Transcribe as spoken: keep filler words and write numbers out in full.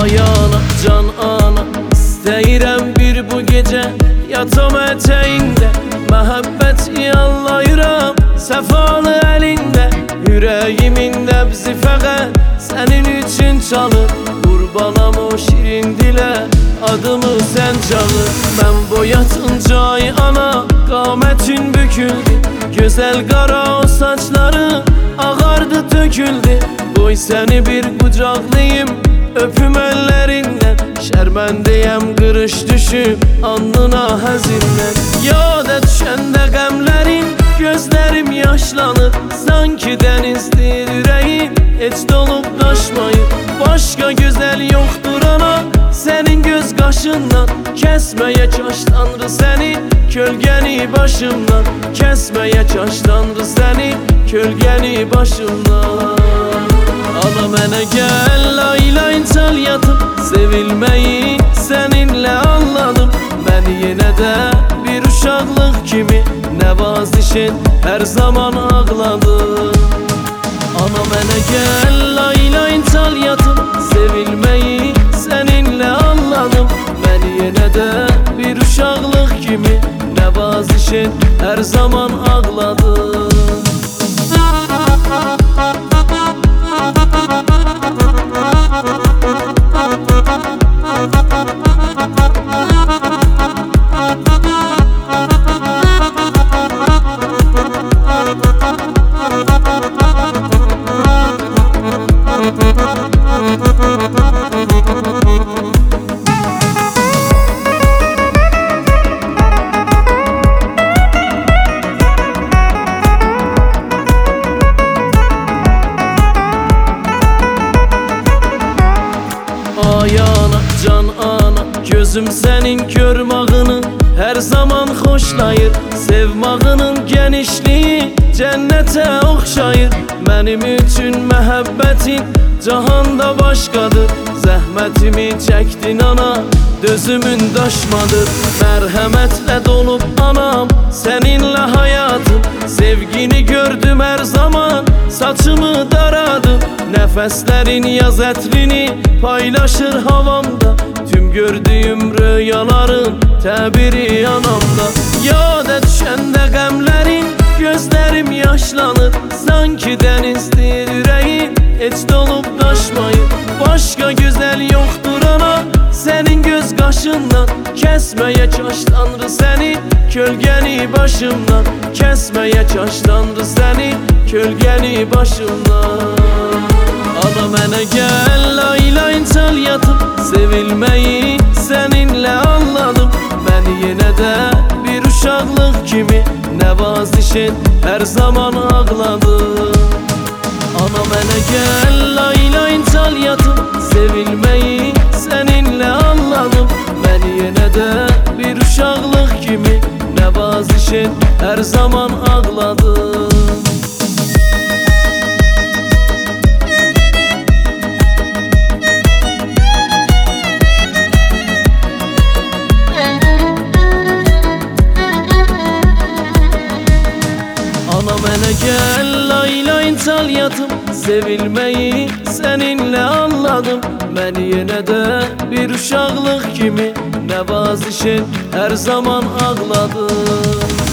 Ay ana, can ana, istəyirəm bir bu gecə yatam ətəyində, məhəbbət yallayıram səfalı əlində. Yüreğimin nəbzi fəqət sənin üçün çalır, qurbanam o şirin dilə adımı sən çağır. Mən boyatınca ay ana qamətin büküldü, gözəl qara o saçları ağardı töküldü. Qoy səni bir qucaqlayım öpüm əllərindən, şərməndəyəm qırış düşüb alnına həzindən. Yada düşəndə qəmlərin gözlərim yaşlanır, sanki dənizdir ürəyim heç dolub daşmayır. Başqa gözəl yoxdur ana sənin göz qaşından, kəsməyə kaş Tanrı səni kölgəni başımdan, kəsməyə kaş Tanrı səni kölgəni başımdan. Ana mənə gəl, layla inçal yatım, sevilməyi səninlə anladım. Məni yenə də bir uşaqlıq kimi nəvazişin hər zaman ağladım. Ana mənə gəl, layla inçal yatım, sevilməyi səninlə anladım. Məni yenə də bir uşaqlıq kimi nəvazişin hər zaman ağladım. Ay ana, can ana, gözüm sənin görmağını hər zaman xoşlayır. Sevmağının genişliyi cənnətə oxşayır. Mənim üçün məhəbbətin cahanda başqadır. Zəhmətimi çəkdin ana, dözümün daşmadır. Mərhəmətlə dolub anam, səninlə həyatım. Sevgini gördüm hər zaman, saçımı daradım. Nəfəslərin yaz ətrini paylaşır havamda, tüm gördüyüm rüyaların təbiri anamda. Yada düşəndə qəmlərin gözlərim yaşlanır, sanki dənizdir ürəyim heç dolub daşmayır. Başqa gözəl yoxdur ana sənin göz qaşından, kəsməyə kaş Tanrı səni kölgəni başımdan, kəsməyə kaş Tanrı səni kölgəni başımdan. Ana mənə gəl, layla inçal yatım, sevilməyi səninlə anladım. Məni yenə də bir uşaqlıq kimi nəvazişin hər zaman ağladım. Ana mənə gəl, layla inçal yatım, sevilməyi səninlə anladım. Məni yenə də bir uşaqlıq kimi nəvazişin hər zaman ağladım. Ana mənə gəl, layla inçal yatım, sevilməyi səninlə anladım. Məni yenə də bir uşaqlıq kimi nəvazişin hər zaman ağladım.